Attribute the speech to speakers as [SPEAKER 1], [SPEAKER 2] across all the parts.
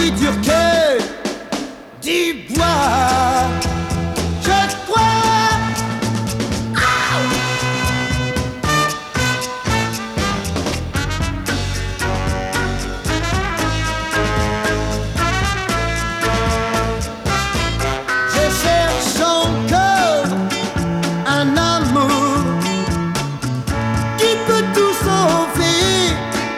[SPEAKER 1] aussi dur que du bois. Je crois. Je cherche encore un amour qui peut tout sauver.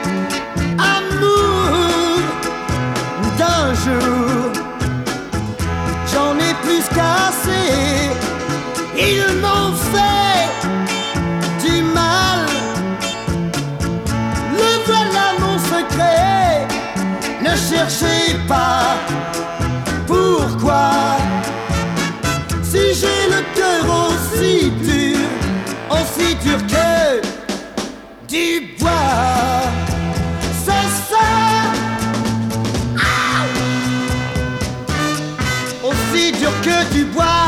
[SPEAKER 1] Amour d'un jour, j'en ai plus qu'assez. Ils m'ont fait du mal. Le voilà mon secret. Ne cherchez pas pourquoi. Si j'ai le cœur aussi dur que du bois, c'est ça. Aussi dur que du bois.